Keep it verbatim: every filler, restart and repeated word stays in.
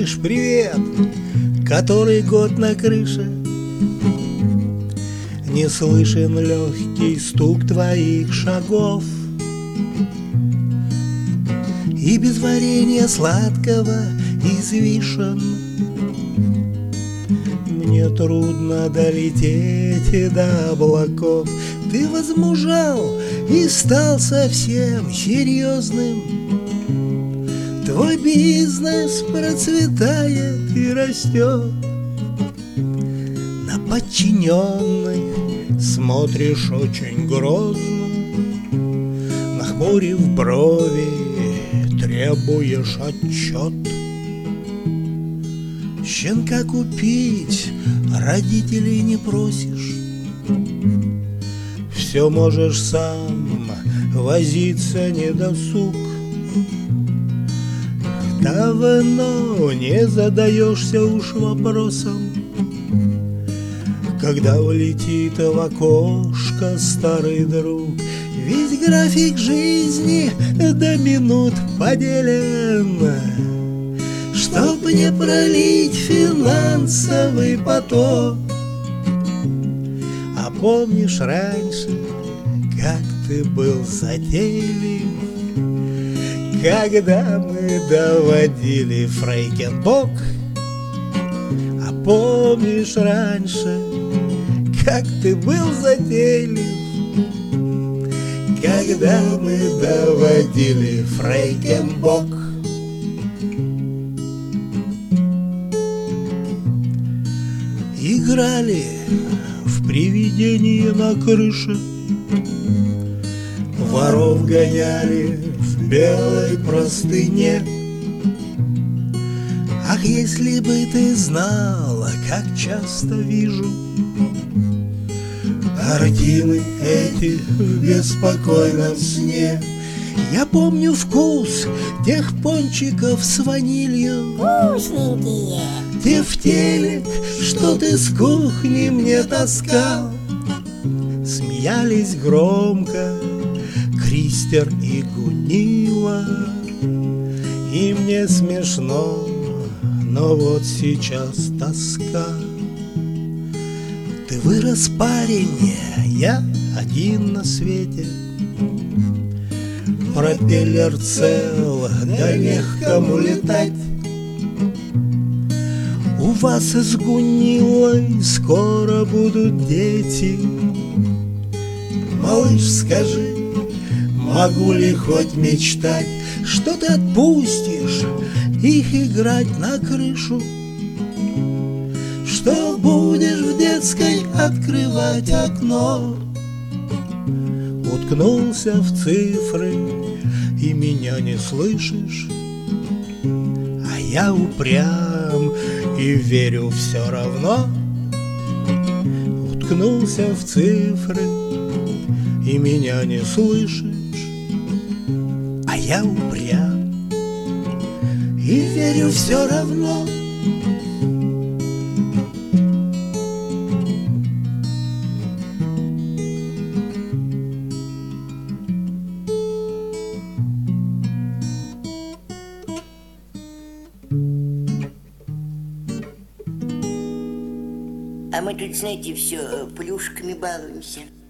малыш, привет! Который год на крыше? Не слышен легкий стук твоих шагов, и без варенья сладкого из вишен мне трудно долететь до облаков. Ты возмужал и стал совсем серьезным. Твой бизнес процветает и растет. На подчиненных смотришь очень грозно, нахмурив брови, требуешь отчет. Щенка купить родителей не просишь, все можешь сам, возиться не досуг. Давно не задаешься уж вопросом, когда влетит в окошко старый друг. Весь график жизни до минут поделен, чтоб не пролить финансовый поток. А помнишь раньше, как ты был затейлив, когда мы доводили Фрейкенбок? А помнишь раньше, как ты был затейлив, когда мы доводили Фрейкенбок? Играли в привидение на крыше, воров гоняли в белой простыне. Ах, если бы ты знала, как часто вижу картины эти в беспокойном сне. Я помню вкус тех пончиков с ванилью, вкусненькие, те в телек, что ты с кухни мне таскал. Смеялись громко Кристер и Гунила, и мне смешно, но вот сейчас тоска. Ты вырос, парень, я один на свете. Пропеллер цел, да легкому летать. У вас с Гунилой скоро будут дети. Малыш, скажи, могу ли хоть мечтать, что ты отпустишь их играть на крышу, что будешь в детской открывать окно? Уткнулся в цифры и меня не слышишь, а я упрям и верю все равно. Уткнулся в цифры и меня не слышишь, а я упрям и верю все равно. А мы тут, знаете, все плюшками балуемся.